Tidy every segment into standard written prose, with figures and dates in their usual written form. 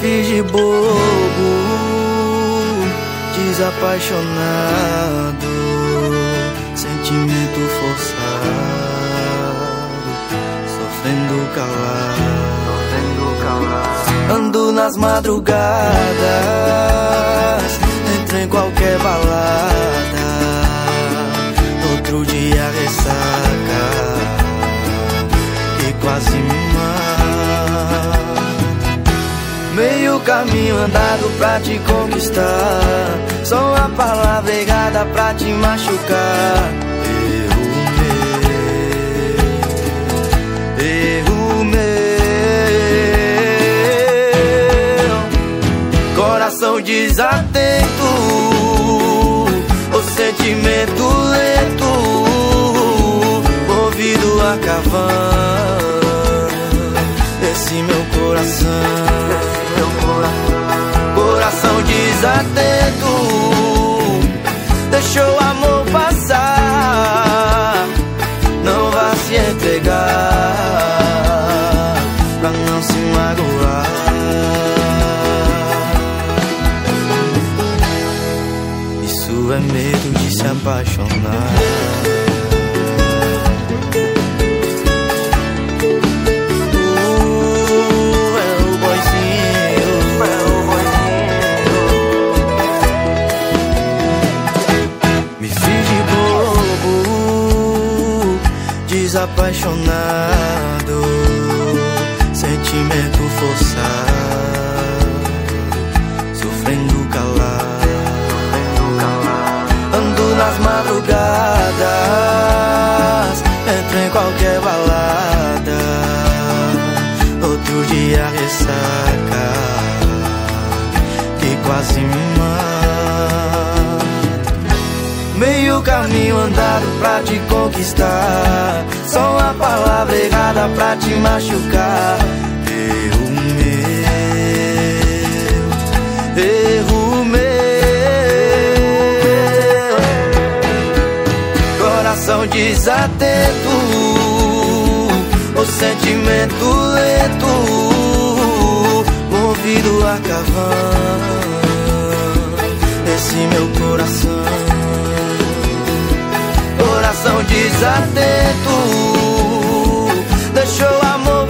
fiz de bobo, desapaixonado, sentimento forçado, sofrendo calado. Ando nas madrugadas, entro em qualquer balada, outro dia ressaca que quase me mata. Meio caminho andado pra te conquistar, só uma palavra errada pra te machucar. Erro meu, coração desatento, o sentimento lento, ouvido a cavando esse meu coração. Coração desatento, deixou o amor passar. Não vá se entregar pra não se magoar. Isso é medo de se apaixonar. Desapaixonado, sentimento forçado, sofrendo calado. Ando nas madrugadas, entro em qualquer balada, outro dia ressaca que quase me mata. Meio caminho andado pra te conquistar, só uma palavra errada pra te machucar. Erro meu, coração desatento, o sentimento lento, ouvido a cavando esse meu coração. Coração desatento, deixou o amor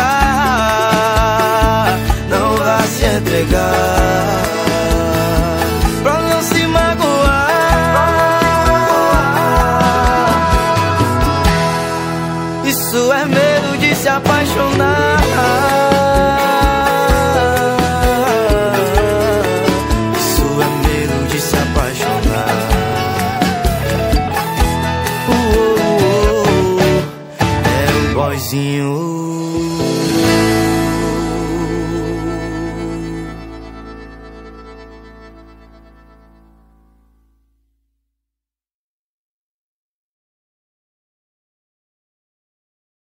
passar. Não vá se entregar pra não se magoar. Isso é medo de se apaixonar.